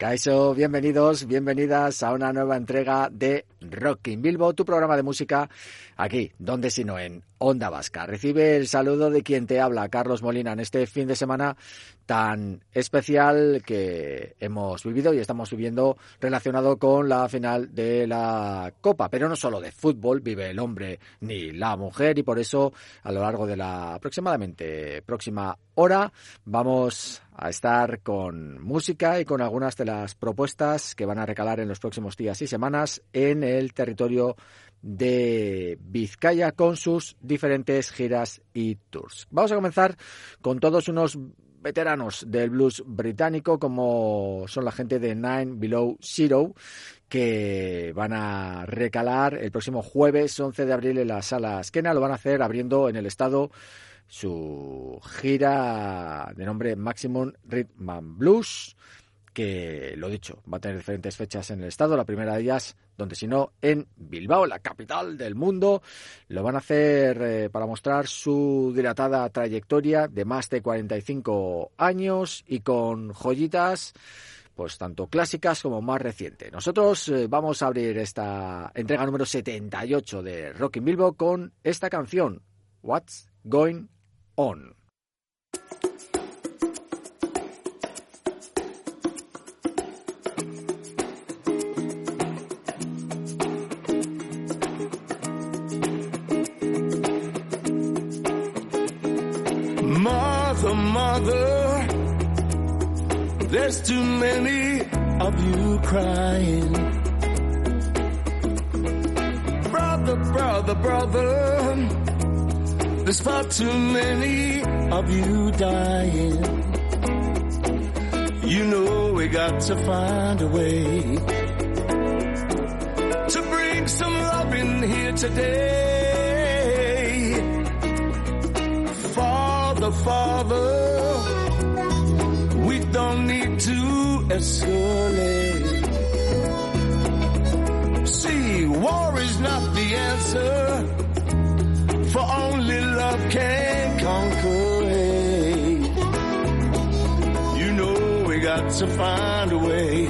Kaixo, bienvenidos, bienvenidas a una nueva entrega de Rockin' Bilbo, tu programa de música aquí, donde si no en Onda Vasca. Recibe el saludo de quien te habla, Carlos Molina, en este fin de semana tan especial que hemos vivido y estamos viviendo relacionado con la final de la Copa. Pero no solo de fútbol vive el hombre ni la mujer, y por eso a lo largo de la aproximadamente próxima hora vamos a estar con música y con algunas de las propuestas que van a recalar en los próximos días y semanas en el territorio de Vizcaya con sus diferentes giras y tours. Vamos a comenzar con todos unos veteranos del blues británico, como son la gente de Nine Below Zero, que van a recalar el próximo jueves 11 de abril en la Sala Skena. Lo van a hacer abriendo en el estado su gira de nombre Maximum Rhythm and Blues, que, lo dicho, va a tener diferentes fechas en el estado. La primera de ellas, donde si no, en Bilbao, la capital del mundo. Lo van a hacer para mostrar su dilatada trayectoria de más de 45 años y con joyitas, pues tanto clásicas como más recientes. Nosotros vamos a abrir esta entrega número 78 de Rockin' Bilbo con esta canción, What's Going On. Mother, there's too many of you crying. Brother, there's far too many of you dying. You know we got to find a way to bring some love in here today. Father, we don't need to escalate. See, war is not the answer, for only love can conquer hate. You know we got to find a way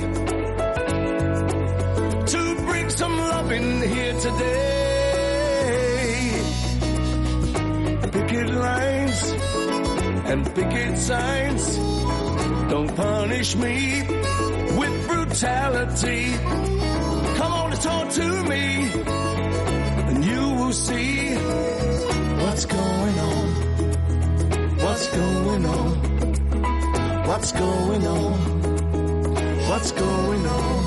to bring some love in here today. Picket lines and picket signs don't punish me with brutality. Come on and talk to me, and you will see what's going on. What's going on? What's going on? What's going on?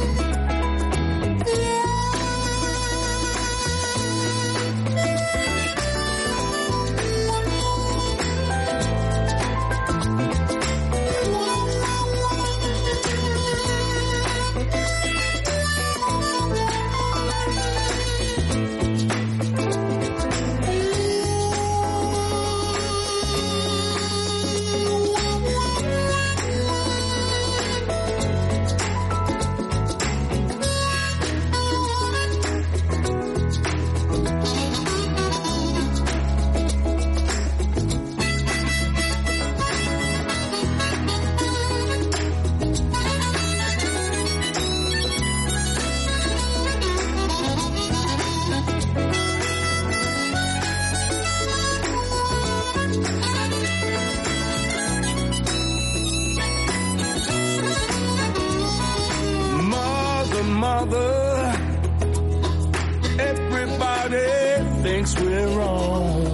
Everybody thinks we're wrong.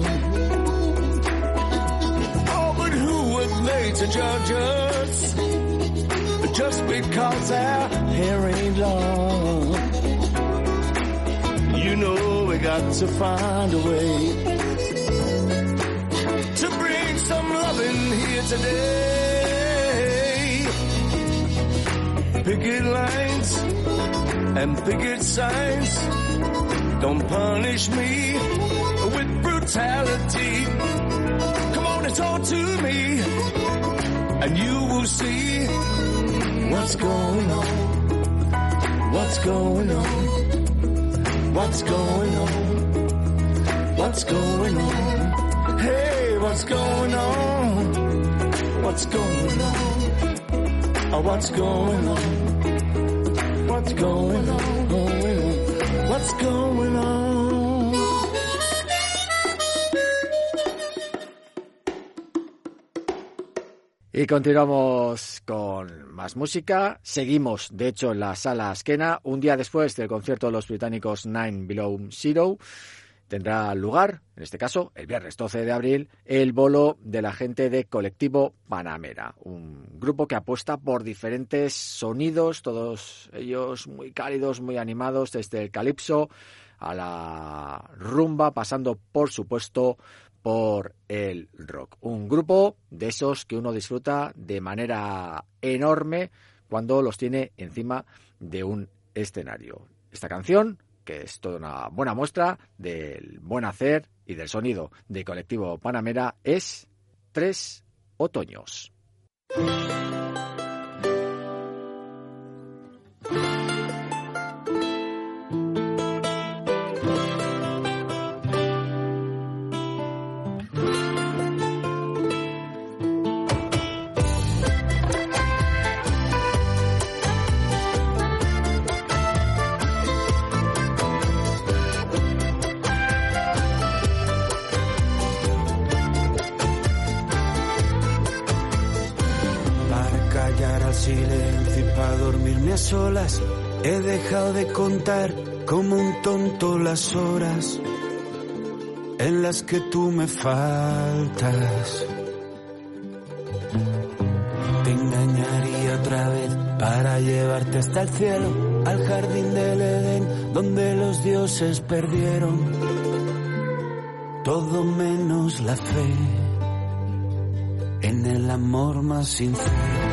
Oh, but who are they to judge us just because our hair ain't long? You know we got to find a way to bring some love in here today. Picket lines and picket signs don't punish me with brutality. Come on and talk to me, and you will see what's going on. What's going on? What's going on? What's going on? Hey, what's going on? What's going on? Oh, what's going on? what's going on, what's going on. Y continuamos con más música. Seguimos, de hecho, en la Sala Askena. Un día después del concierto de los británicos Nine Below Zero, tendrá lugar, en este caso, el viernes 12 de abril, el bolo de la gente de Colectivo Panamera, un grupo que apuesta por diferentes sonidos, todos ellos muy cálidos, muy animados, desde el calipso a la rumba, pasando, por supuesto, por el rock. Un grupo de esos que uno disfruta de manera enorme cuando los tiene encima de un escenario. Esta canción, que es toda una buena muestra del buen hacer y del sonido de Colectivo Panamera, es 3 otoños. Solas, he dejado de contar como un tonto las horas en las que tú me faltas. Te engañaría otra vez para llevarte hasta el cielo, al jardín del Edén donde los dioses perdieron todo menos la fe en el amor más sincero.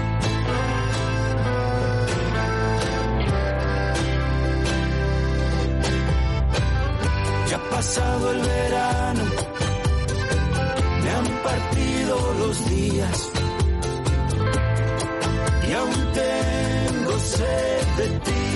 Pasado el verano, me han partido los días y aún tengo sed de ti.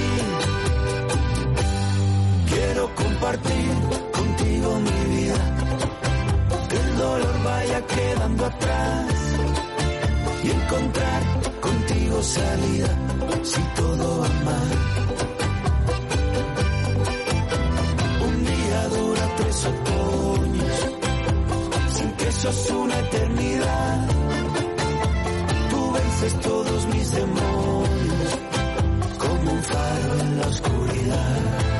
Quiero compartir contigo mi vida, que el dolor vaya quedando atrás y encontrar contigo salida si todo va mal. Dura 3 otoños, sin que eso es una eternidad. Tú vences todos mis demonios, como un faro en la oscuridad.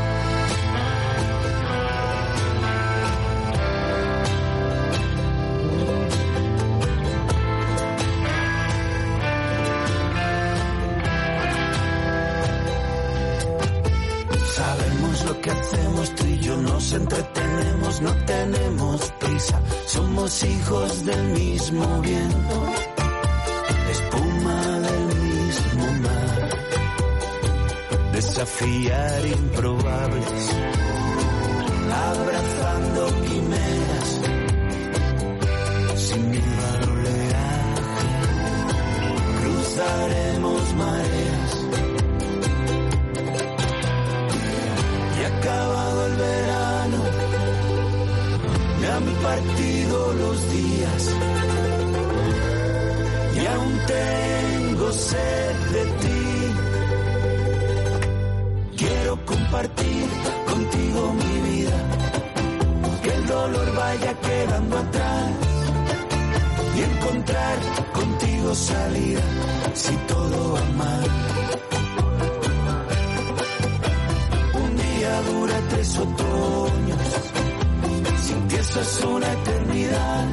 Sabemos lo que hacemos, tú y yo nos entretenemos, no tenemos prisa, somos hijos del mismo viento, espuma del mismo mar, desafiar improbables, abrazando quimeras, sin miedo al oleaje, cruzaremos mareas. Acabado el verano, me han partido los días y aún tengo sed de ti. Quiero compartir contigo mi vida, que el dolor vaya quedando atrás y encontrar contigo salida si todo va mal. Dura 3 otoños, sin que eso es una eternidad.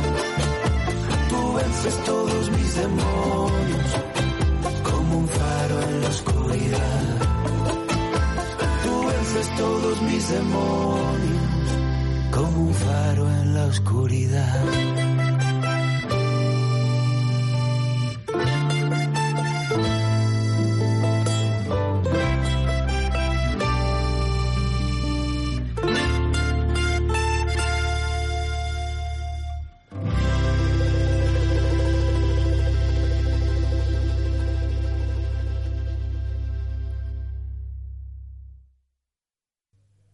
Tú vences todos mis demonios, como un faro en la oscuridad. Tú vences todos mis demonios, como un faro en la oscuridad.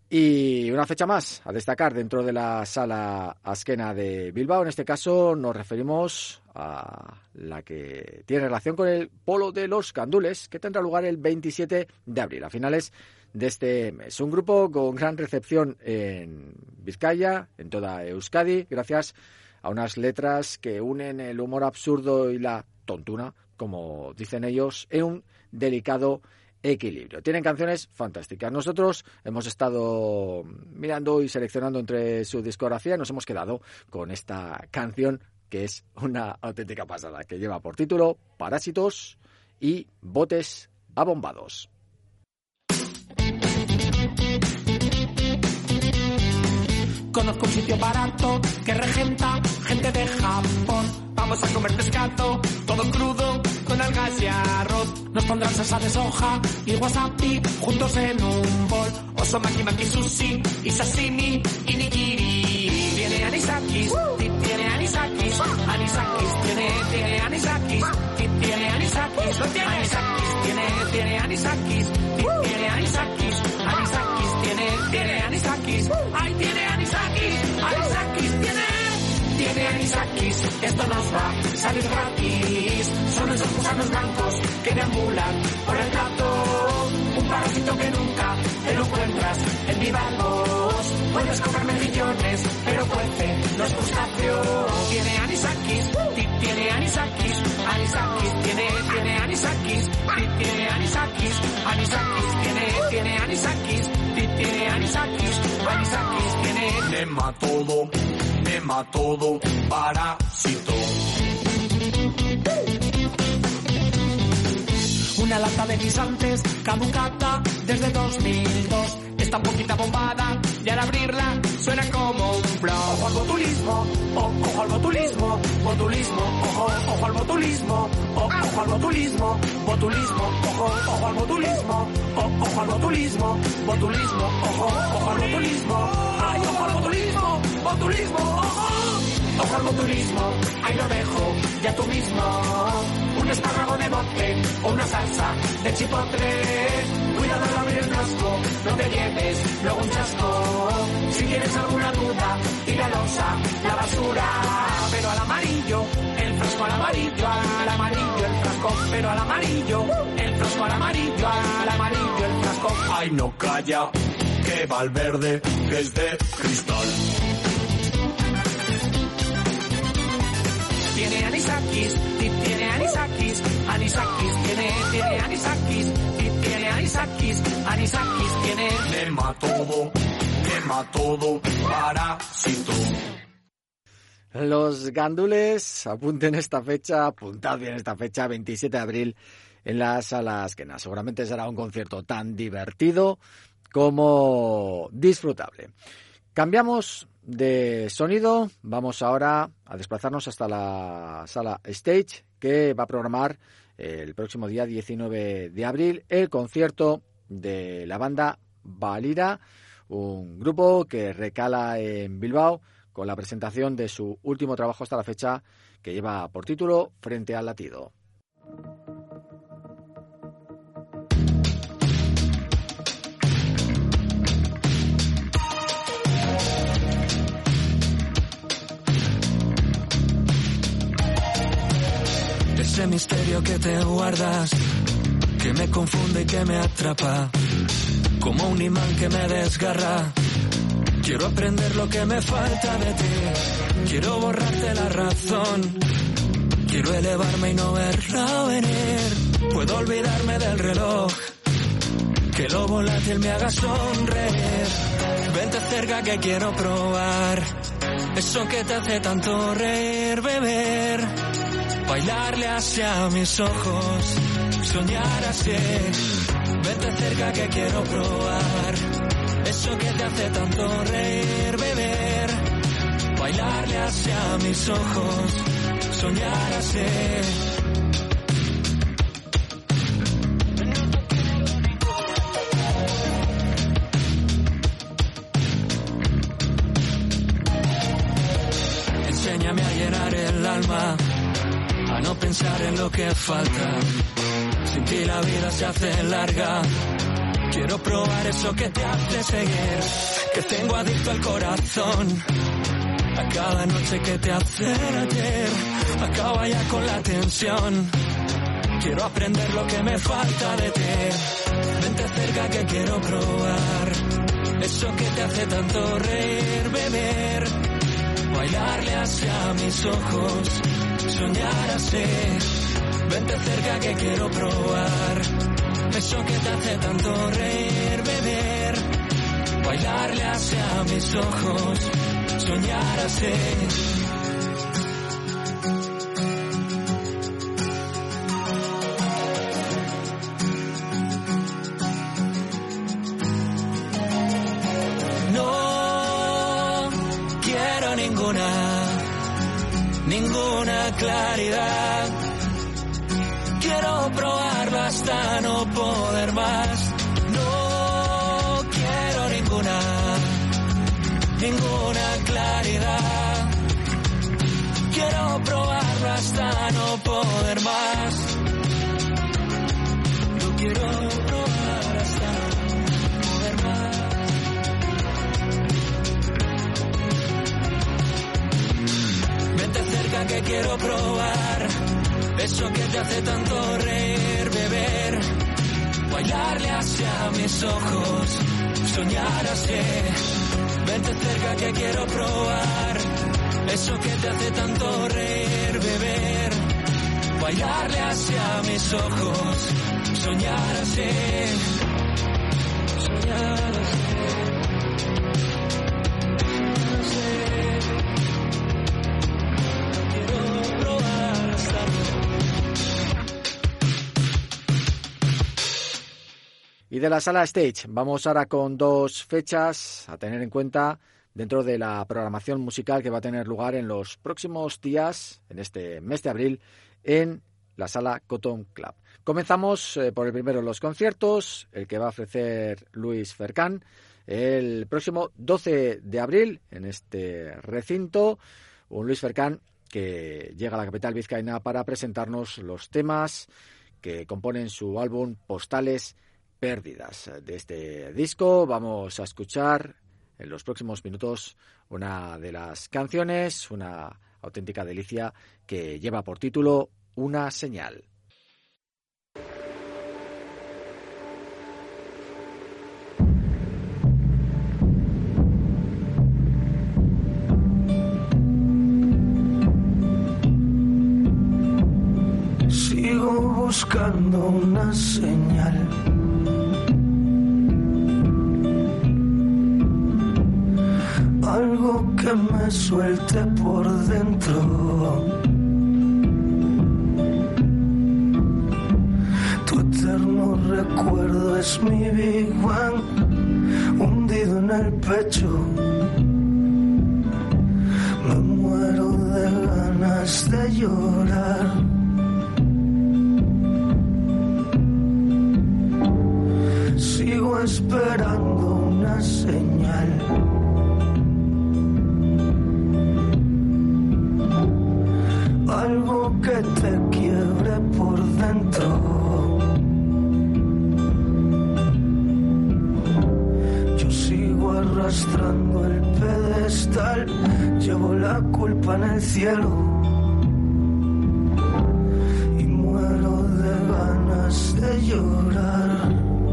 Y una fecha más a destacar dentro de la Sala Azkena de Bilbao. En este caso nos referimos a la que tiene relación con el Polo de los Gandules, que tendrá lugar el 27 de abril, a finales de este mes. Un grupo con gran recepción en Vizcaya, en toda Euskadi, gracias a unas letras que unen el humor absurdo y la tontuna, como dicen ellos, en un delicado equilibrio. Tienen canciones fantásticas. Nosotros hemos estado mirando y seleccionando entre su discografía y nos hemos quedado con esta canción que es una auténtica pasada, que lleva por título Parásitos y Botes Abombados. Conozco un sitio barato que regenta gente de Japón. Vamos a comer pescado, todo crudo, con algas y arroz. Nos pondrán salsa de soja y wasabi juntos en un bol. Oso maki maki sushi y sashimi y nigiri. Tiene anisakis, tiene anisakis, anisakis, tiene anisakis, tiene anisakis, no tiene anisakis, tiene anisakis, tiene anisakis, anisakis, tiene anisakis, ay tiene anisakis, anisakis, tiene anisakis, esto nos va a salir gratis. Son esos gusanos blancos que deambulan por el plato. Un parásito que nunca te lo encuentras en bivalvos. Puedes comer mejillones, pero cuece los crustáceos. Tiene anisakis, tiene anisakis, anisakis, tiene anisakis, tiene anisakis, anisakis, tiene anisakis, tiene anisakis, anisakis, tiene nematodo, parásito. Una lata de guisantes caducada desde 2002. Está un poquito bombada y al abrirla suena como un flow. Ojo al botulismo, ojo al botulismo, botulismo, ojo al botulismo, ojo al botulismo, botulismo, ojo al botulismo, ojo al botulismo, botulismo, ojo al botulismo, ay ojo al botulismo, botulismo, ojo al botulismo, ahí lo dejo, ya tú mismo. Un espárrago de bote o una salsa de chipotle. Cuidado al abrir el frasco, no te lleves luego un chasco. Si tienes alguna duda, tíralos a la basura. Pero al amarillo, el frasco al amarillo, el frasco. Pero al amarillo, el frasco al amarillo, el frasco. Ay, no calla, que va al verde, que es de cristal. Tiene anisakis, tiene anisakis, anisakis, tiene anisakis, tiene anisakis, anisakis, tiene nematodo, parásito. Los Gandules, apunten esta fecha, apuntad bien esta fecha, 27 de abril en la Sala Azkena. Seguramente será un concierto tan divertido como disfrutable. Cambiamos de sonido, vamos ahora a desplazarnos hasta la Sala Stage, que va a programar el próximo día 19 de abril el concierto de la banda Valira, un grupo que recala en Bilbao con la presentación de su último trabajo hasta la fecha, que lleva por título Frente al latido. Ese misterio que te guardas, que me confunde y que me atrapa, como un imán que me desgarra. Quiero aprender lo que me falta de ti, quiero borrarte la razón, quiero elevarme y no verla venir. Puedo olvidarme del reloj, que lo volátil me haga sonreír. Vente cerca que quiero probar eso que te hace tanto reír, beber. Bailarle hacia mis ojos, soñar así. Vente cerca que quiero probar eso que te hace tanto reír, beber. Bailarle hacia mis ojos, soñar así. Enséñame a llenar el alma, a no pensar en lo que falta. Sin ti la vida se hace larga, Quiero probar eso que te hace seguir, que tengo adicto al corazón. A cada noche que te hace ayer, acaba ya con la tensión. Quiero aprender lo que me falta de ti. Vente cerca que quiero probar eso que te hace tanto reír, beber, bailarle hacia mis ojos, soñar así. Vente cerca que quiero probar eso que te hace tanto reír, beber, bailarle hacia mis ojos, soñar así. No quiero ninguna claridad. Quiero probarlo hasta no poder más. No quiero ninguna claridad. Quiero probarlo hasta no poder más. Yo quiero probar hasta no poder más. Vente cerca que quiero probar eso que te hace tanto reír, beber, bailarle hacia mis ojos, soñar así. Vente cerca que quiero probar eso que te hace tanto reír, beber, bailarle hacia mis ojos, soñar así, soñar así. Y de la sala Stage vamos ahora con dos fechas a tener en cuenta dentro de la programación musical que va a tener lugar en los próximos días, en este mes de abril, en la sala Cotton Club. Comenzamos por el primero de los conciertos, el que va a ofrecer Luis Fercán el próximo 12 de abril en este recinto. Un Luis Fercán que llega a la capital vizcaína para presentarnos los temas que componen su álbum Postales Pérdidas. De este disco vamos a escuchar en los próximos minutos una de las canciones, una auténtica delicia que lleva por título Una señal. Sigo buscando una señal, algo que me suelte por dentro. Tu eterno recuerdo es mi Big Bang, hundido en el pecho. Me muero de ganas de llorar. Sigo esperando una señal, algo que te quiebre por dentro. Yo sigo arrastrando el pedestal, llevo la culpa en el cielo y muero de ganas de llorar.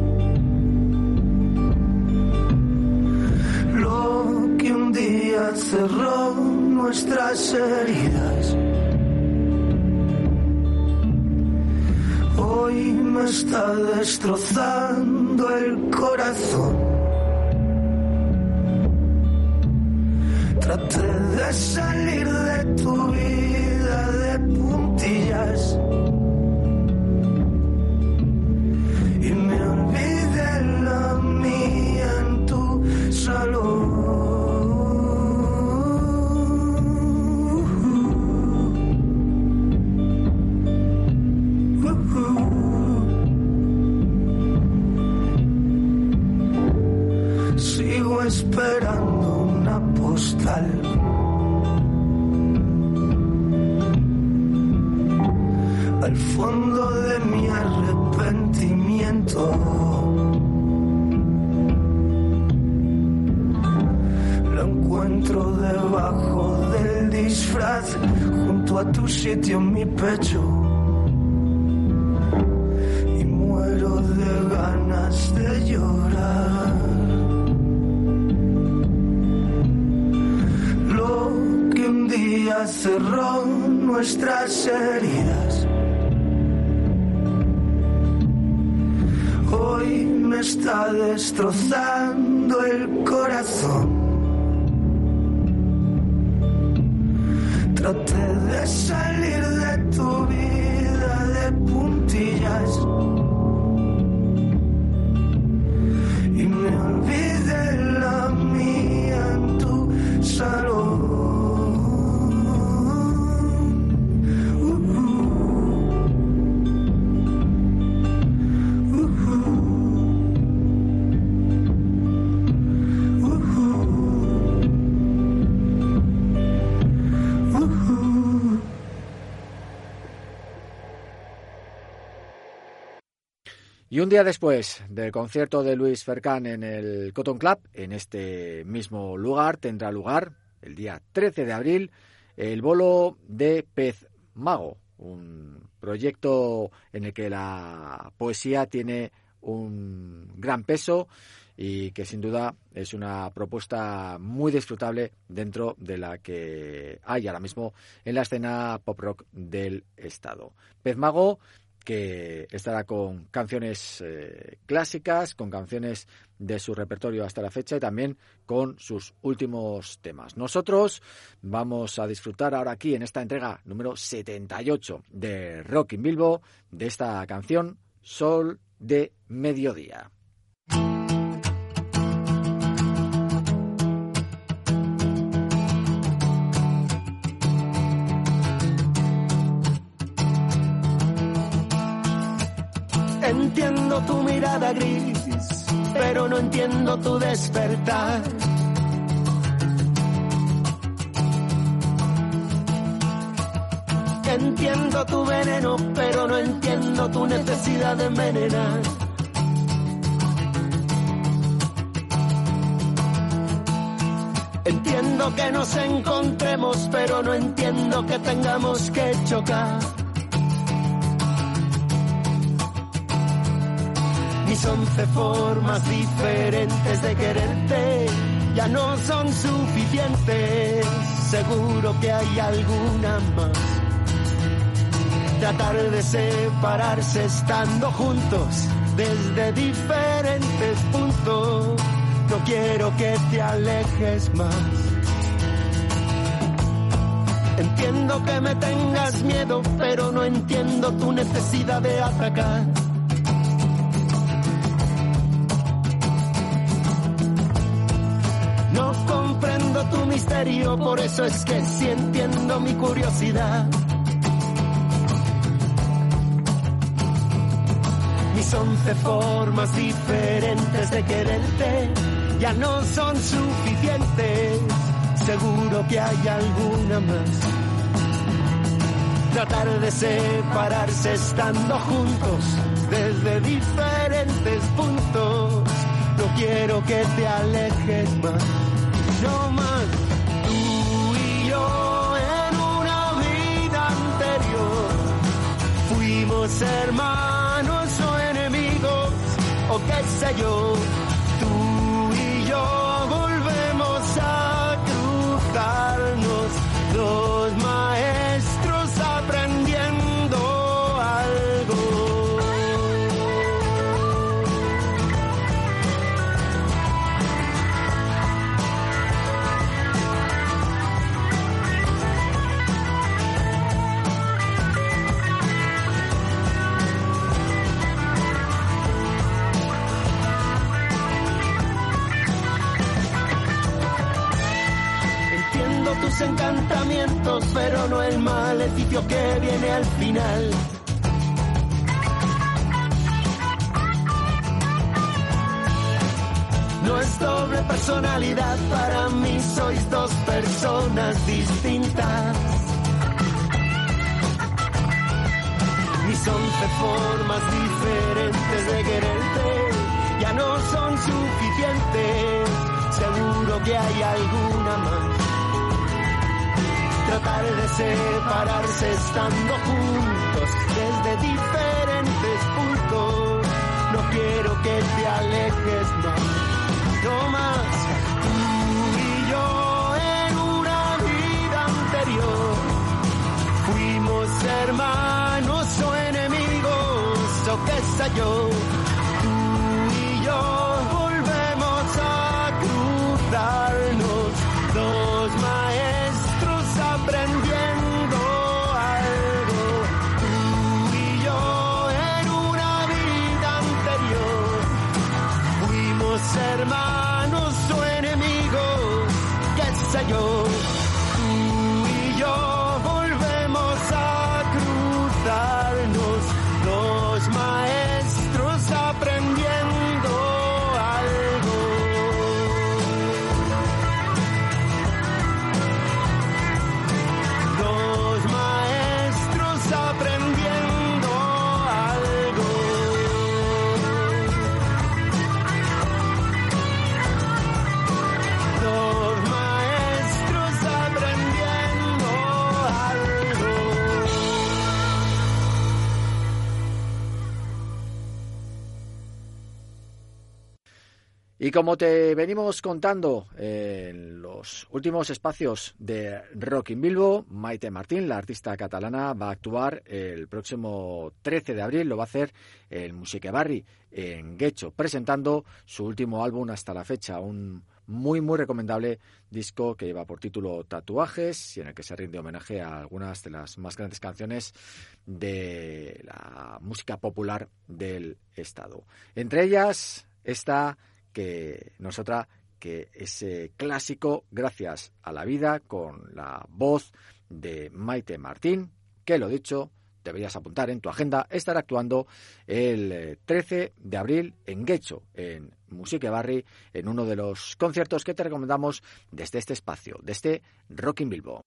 Lo que un día cerró nuestras heridas hoy me está destrozando el corazón. Traté de salir de tu vida de puntillas y me olvidé la mía en tu salón. Sigo esperando una postal, al fondo de mi arrepentimiento. encuentro debajo del disfraz, junto a tu sitio en mi pecho, y muero de ganas de llorar. Lo que un día cerró nuestras heridas, hoy me está destrozando el corazón. Traté de salir de tu vida de puntillas y me olvidé la mía en tu salón. Y un día después del concierto de Luis Fercán en el Cotton Club, en este mismo lugar, tendrá lugar el día 13 de abril el bolo de Pez Mago, un proyecto en el que la poesía tiene un gran peso y que sin duda es una propuesta muy disfrutable dentro de la que hay ahora mismo en la escena pop rock del estado. Pez Mago, que estará con canciones clásicas, con canciones de su repertorio hasta la fecha y también con sus últimos temas. Nosotros vamos a disfrutar ahora aquí en esta entrega número 78 de Rock in Bilbo de esta canción Sol de Mediodía. Entiendo tu mirada gris, pero no entiendo tu despertar. Entiendo tu veneno, pero no entiendo tu necesidad de envenenar. Entiendo que nos encontremos, pero no entiendo que tengamos que chocar. Mis 11 formas diferentes de quererte ya no son suficientes. Seguro que hay alguna más. Tratar de separarse estando juntos desde diferentes puntos. No quiero que te alejes más. Entiendo que me tengas miedo, pero no entiendo tu necesidad de atacar. No comprendo tu misterio, por eso es que sí entiendo mi curiosidad. Mis 11 formas diferentes de quererte ya no son suficientes. Seguro que hay alguna más. Tratar de separarse estando juntos desde diferentes puntos. No quiero que te alejes más. No más. Tú y yo en una vida anterior fuimos hermanos o enemigos o qué sé yo. Tú y yo volvemos a cruzarnos, dos maestros aprendiendo algo. Tus encantamientos, pero no el maleficio que viene al final. No es doble personalidad, para mí sois dos personas distintas. Mis 11 formas diferentes de quererte ya no son suficientes. Seguro que hay alguna más. Tratar de separarse estando juntos desde diferentes puntos. No quiero que te alejes más, no más. Tú y yo en una vida anterior fuimos hermanos o enemigos o qué sé yo. Tú y yo volvemos a cruzarnos, dos maestros aprendiendo algo. Tú y yo en una vida anterior fuimos hermanos o enemigos, qué sé yo. Tú y yo volvemos a cruzarnos, dos maestros aprendiendo algo. Dos maestros aprendiendo algo. Dos maestros aprendiendo algo. Y como te venimos contando en los últimos espacios de Rock in Bilbo, Maite Martín, la artista catalana, va a actuar el próximo 13 de abril, lo va a hacer en Musiquebarri, en Getxo, presentando su último álbum hasta la fecha, un muy recomendable disco que lleva por título Tatuajes y en el que se rinde homenaje a algunas de las más grandes canciones de la música popular del Estado. Entre ellas esta que no es otra que ese clásico Gracias a la vida, con la voz de Maite Martín, que lo dicho, deberías apuntar en tu agenda, estará actuando el 13 de abril en Getxo, en Musiquebarri, en uno de los conciertos que te recomendamos desde este espacio, desde Rock in Bilbo.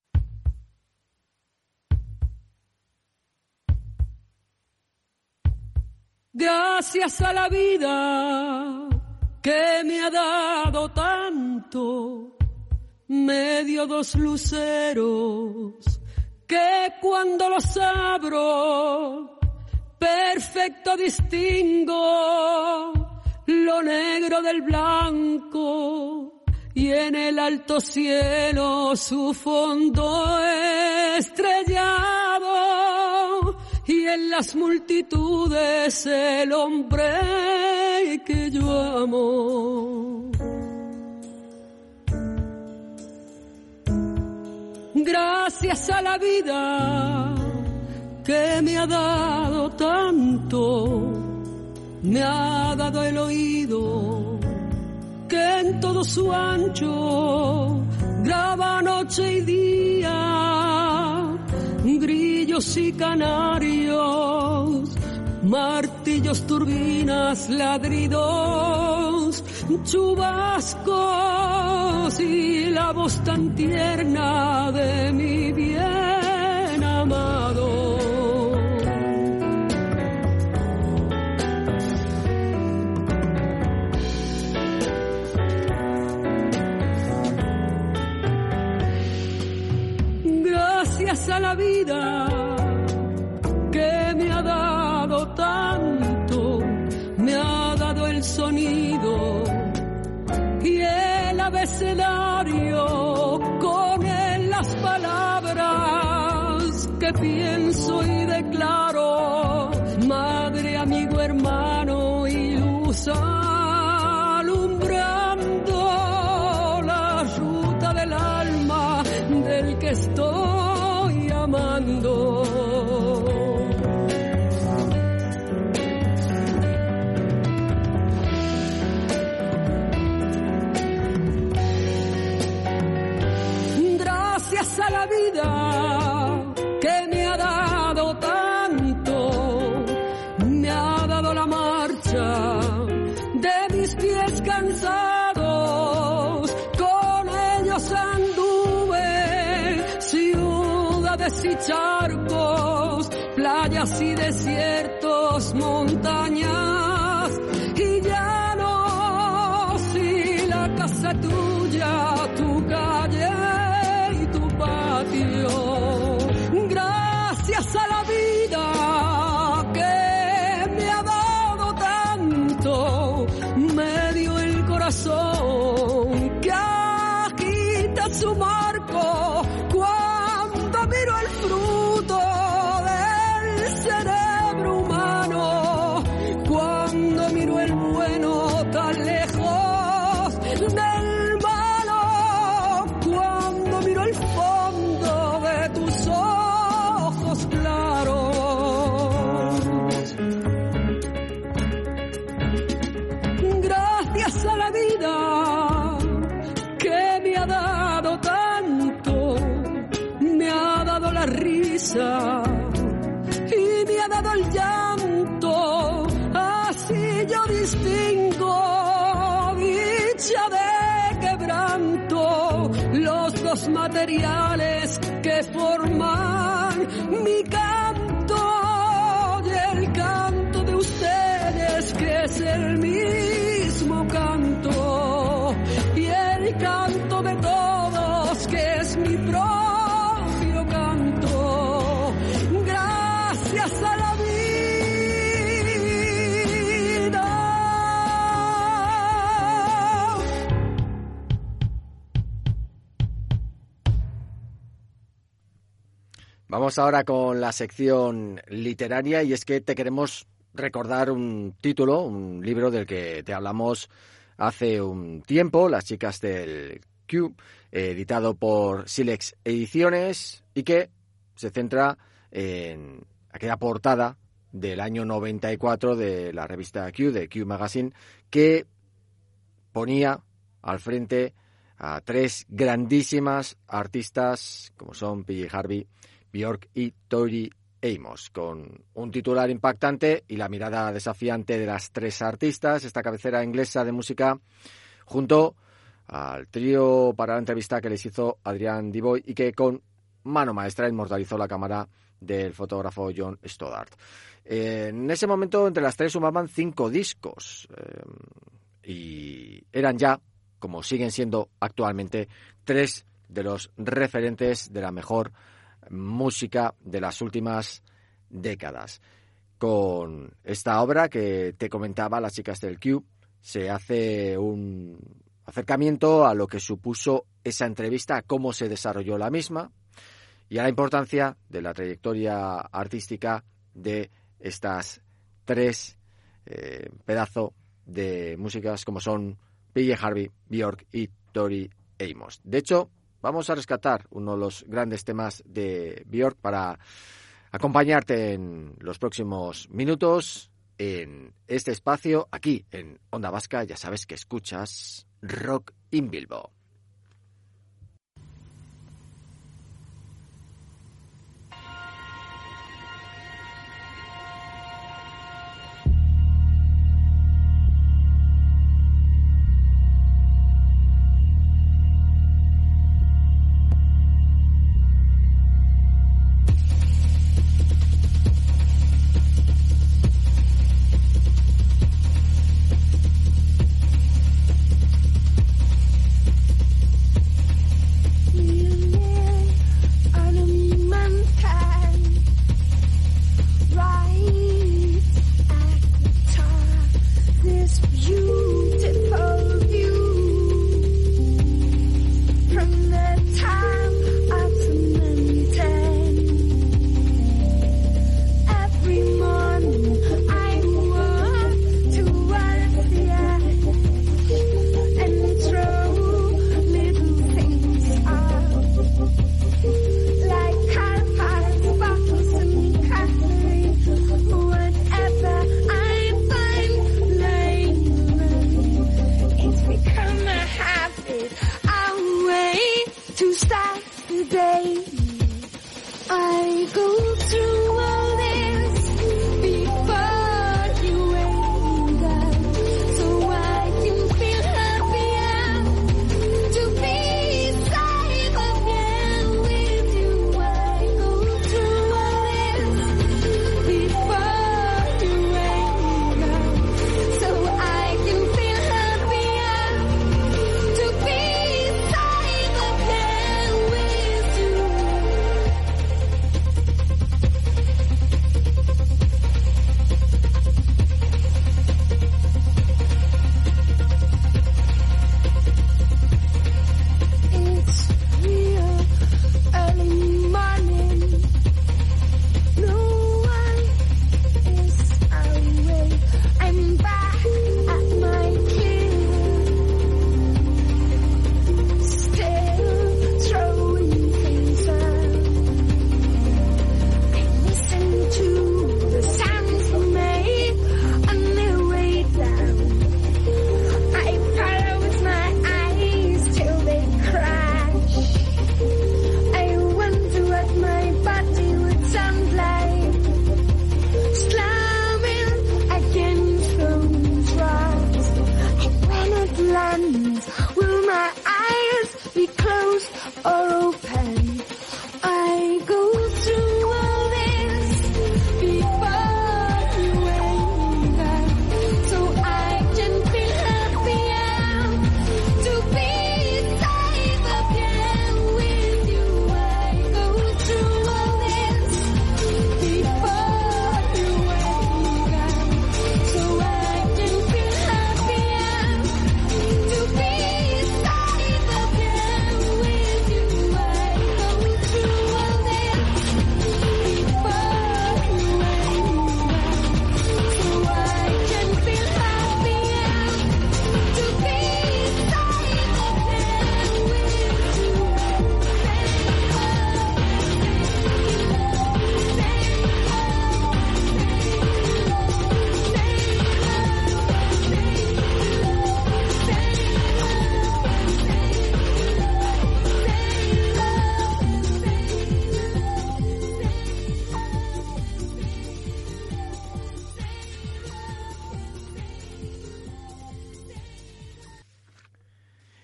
Gracias a la vida que me ha dado tanto, me dio dos luceros que cuando los abro perfecto distingo lo negro del blanco y en el alto cielo su fondo estrellado y en las multitudes el hombre que yo amo. Gracias a la vida que me ha dado tanto, me ha dado el oído que en todo su ancho graba noche y día, grillos y canarios, martillos, turbinas, ladridos, chubascos y la voz tan tierna de mi bien amado. Gracias a la vida que me ha dado tanto, me ha dado el sonido y el abecedario, con él las palabras que pienso y declaro, madre, amigo, hermano y luz alumbrando la ruta del alma del que estoy amando. Gracias a la vida que me ha dado tanto, me ha dado la marcha de mis pies cansados, con ellos anduve ciudades y charcos, playas y desiertos, montañas y llanos, y la casa tuya corazón que agita su marco cuando miro el fruto del cerebro humano, cuando miro el bueno tan lejos del malo, cuando miro el fondo de tus ojos claros. Gracias a la vida que me ha dado tanto, me ha dado la risa y me ha dado el llanto, así yo distingo dicha de quebranto, los dos materiales que forman mi canto y el canto de ustedes que es el mismo canto y el canto de todos que es mi propio canto. Gracias a la vida. Vamos ahora con la sección literaria y es que te queremos recordar un título, un libro del que te hablamos hace un tiempo, Las chicas del Q, editado por Silex Ediciones y que se centra en aquella portada del año 94 de la revista Q, de Q Magazine, que ponía al frente a tres grandísimas artistas como son PJ Harvey, Björk y Tori Amos, con un titular impactante y la mirada desafiante de las tres artistas, esta cabecera inglesa de música, junto al trío para la entrevista que les hizo Adrián Diboy y que con mano maestra inmortalizó la cámara del fotógrafo John Stoddart. En ese momento entre las tres sumaban 5 discos y eran ya, como siguen siendo actualmente, 3 de los referentes de la mejor música de las últimas décadas. Con esta obra que te comentaba, Las chicas del Q, se hace un acercamiento a lo que supuso esa entrevista, a cómo se desarrolló la misma y a la importancia de la trayectoria artística de estas 3 pedazos de músicas como son PJ Harvey, Björk y Tori Amos. De hecho, vamos a rescatar uno de los grandes temas de Björk para acompañarte en los próximos minutos en este espacio, aquí en Onda Vasca. Ya sabes que escuchas Rock in Bilbo.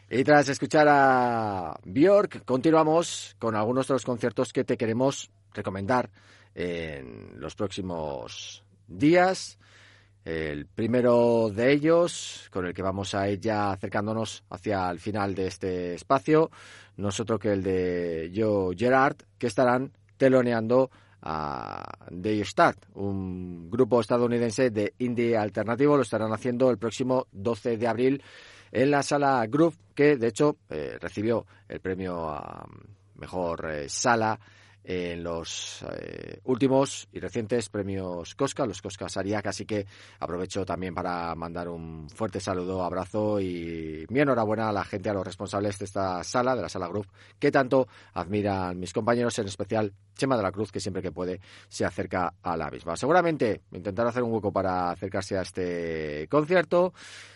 Y tras escuchar a Björk, continuamos con algunos de los conciertos que te queremos recomendar en los próximos días. El primero de ellos, con el que vamos a ir ya acercándonos hacia el final de este espacio, no es otro que el de Joe Gerard, que estarán teloneando a The Start, un grupo estadounidense de indie alternativo. Lo estarán haciendo el próximo 12 de abril en la Sala Groove, que de hecho recibió el premio a mejor sala en los últimos y recientes premios Cosca, los Coscas Ariac, así que aprovecho también para mandar un fuerte saludo, abrazo y mi enhorabuena a la gente, a los responsables de esta sala, de la Sala Groove, que tanto admiran mis compañeros, en especial Chema de la Cruz, que siempre que puede se acerca a la misma. Seguramente intentará hacer un hueco para acercarse a este concierto,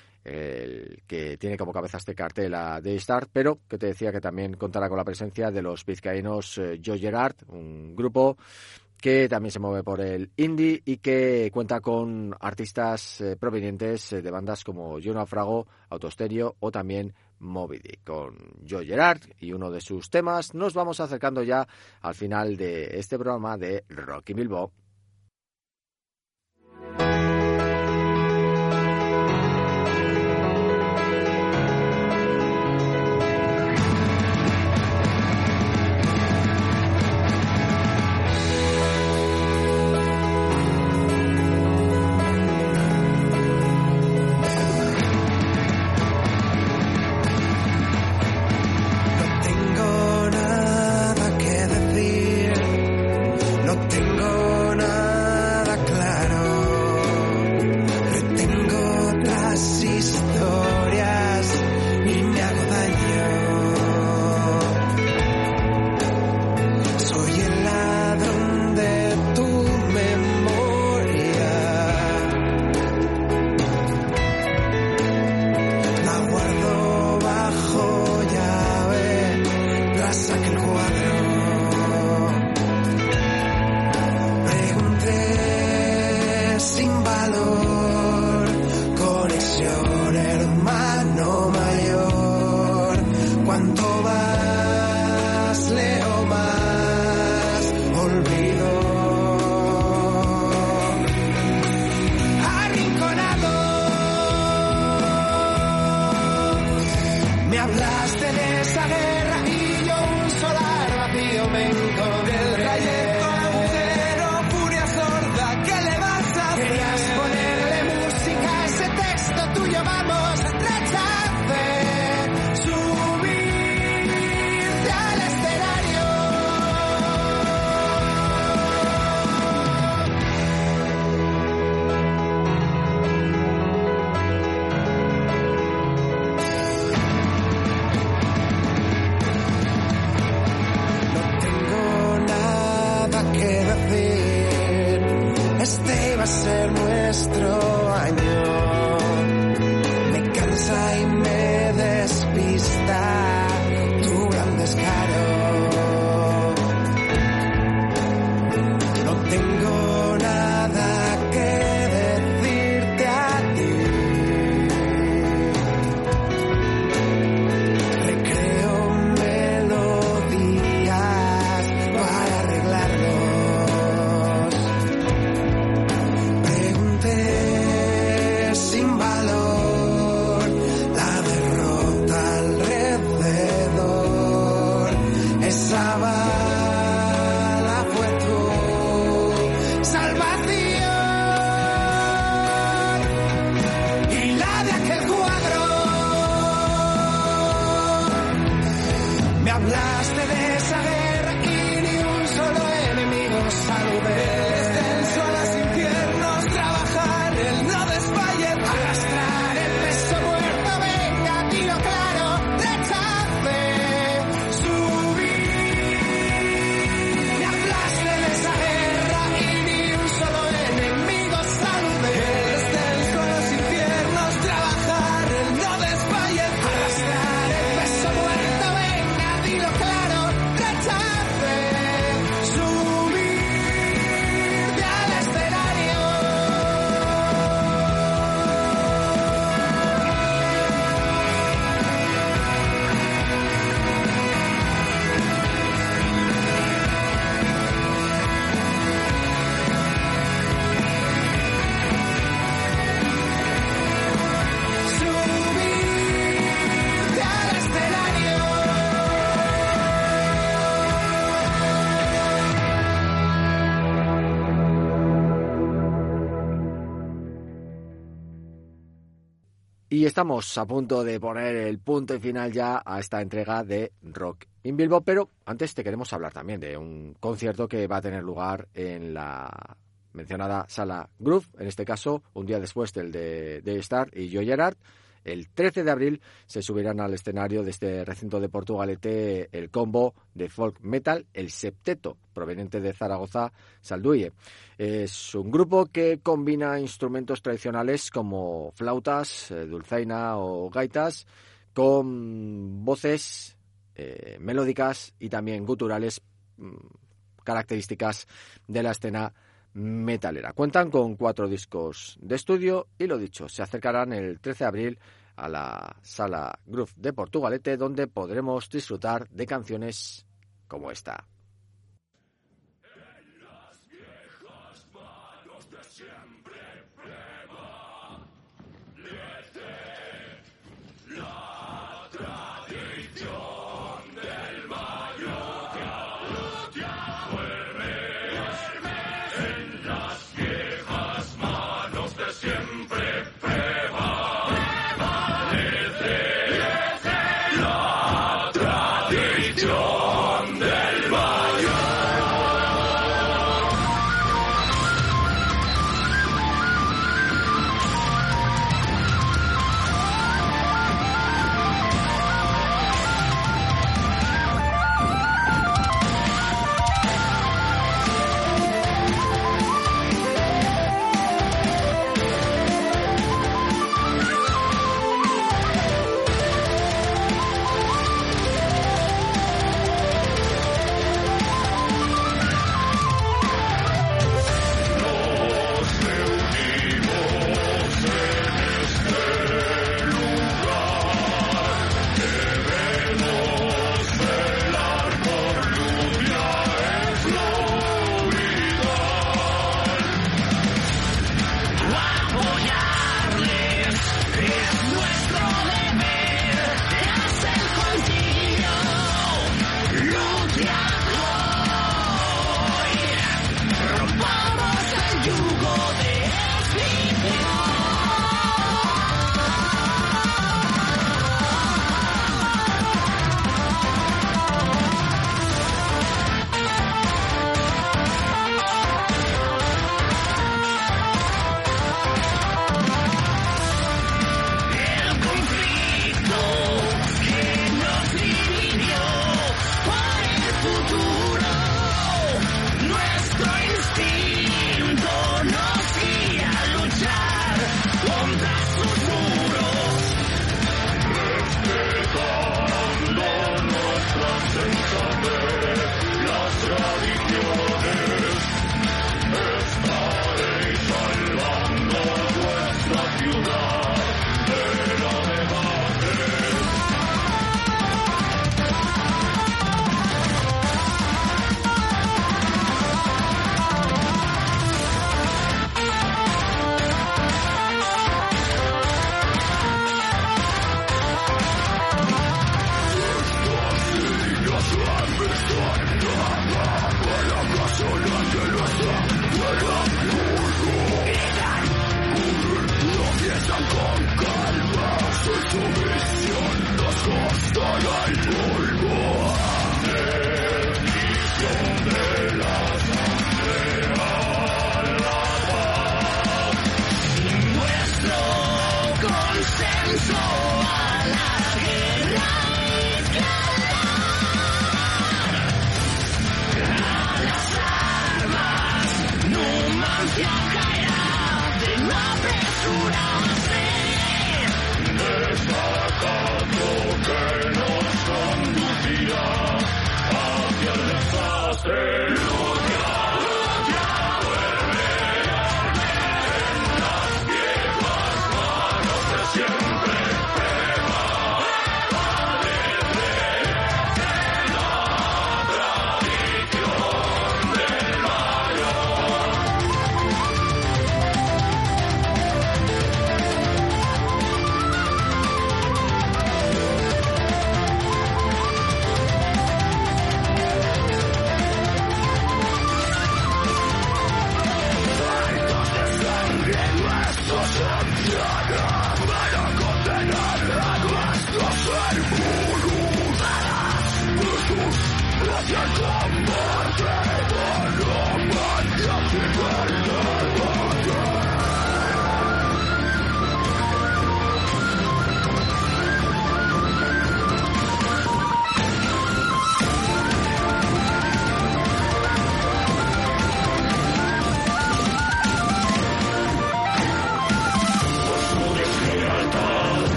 el que tiene como cabeza este cartel a The Start, pero que te decía que también contará con la presencia de los vizcaínos Joe Gerard, un grupo que también se mueve por el indie y que cuenta con artistas provenientes de bandas como Yo Naufrago, Autostereo o también Moby Dick. Con Joe Gerard y uno de sus temas nos vamos acercando ya al final de este programa de Rock in Bilbao. Ser nuestro año, me cansa y Y estamos a punto de poner el punto y final ya a esta entrega de Rock in Bilbao, pero antes te queremos hablar también de un concierto que va a tener lugar en la mencionada Sala Groove, en este caso un día después del de Star y Joy Gerard. El 13 de abril se subirán al escenario de este recinto de Portugalete el combo de folk metal, el Septeto, proveniente de Zaragoza, Salduie. Es un grupo que combina instrumentos tradicionales como flautas, dulzaina o gaitas, con voces melódicas y también guturales características de la escena metalera. Cuentan con 4 discos de estudio y, lo dicho, se acercarán el 13 de abril a la Sala Groove de Portugalete, donde podremos disfrutar de canciones como esta. Del mar.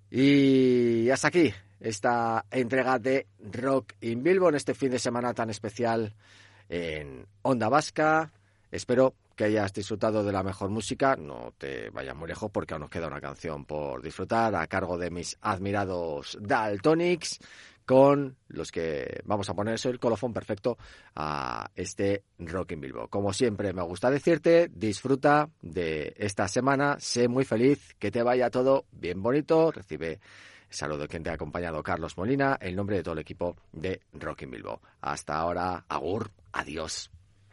Y hasta aquí esta entrega de Rock in Bilbo en este fin de semana tan especial en Onda Vasca. Espero que hayas disfrutado de la mejor música. No te vayas muy lejos porque aún nos queda una canción por disfrutar a cargo de mis admirados Daltonics, con los que vamos a ponerse el colofón perfecto a este Rock in Bilbo. Como siempre me gusta decirte, disfruta de esta semana, sé muy feliz, que te vaya todo bien bonito. Recibe el saludo de quien te ha acompañado, Carlos Molina, en nombre de todo el equipo de Rock in Bilbo. Hasta ahora, agur, adiós.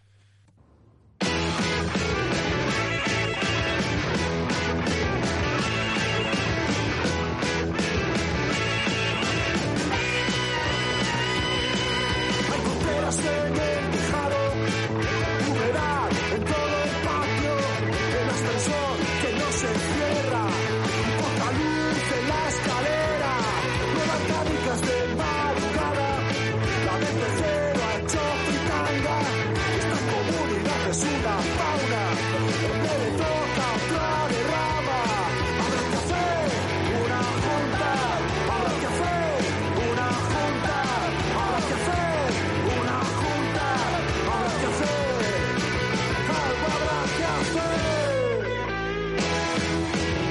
En el tejado, humedad en todo el patio, el ascensor que no se cierra, poca luz en la escalera, nuevas tánicas de madrugada, la de tercero ha hecho fritanga, esta comunidad es una fauna, en vez de toca otra derrama, habrá que hacer una junta, habrá que hacer una junta, habrá que hacer una junta, habrá que hacer, algo habrá que hacer.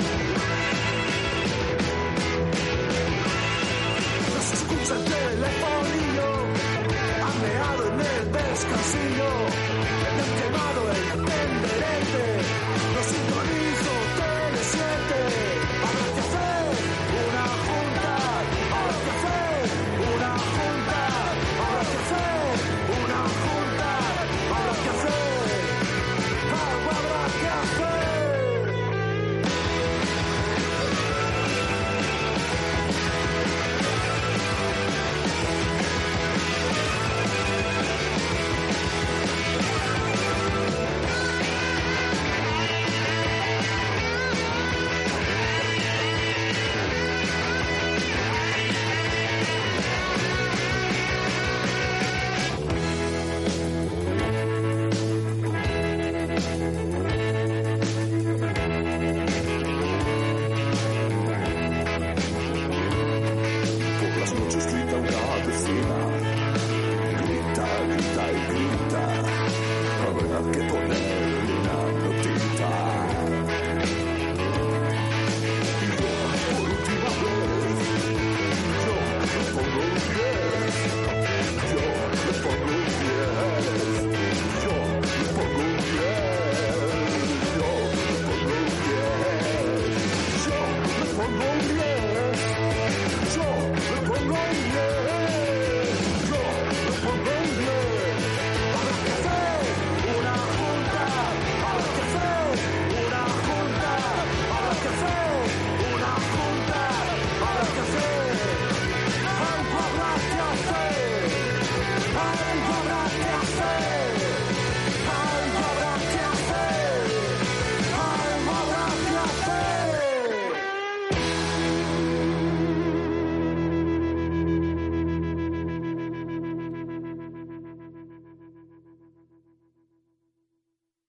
No se escucha el teléfono.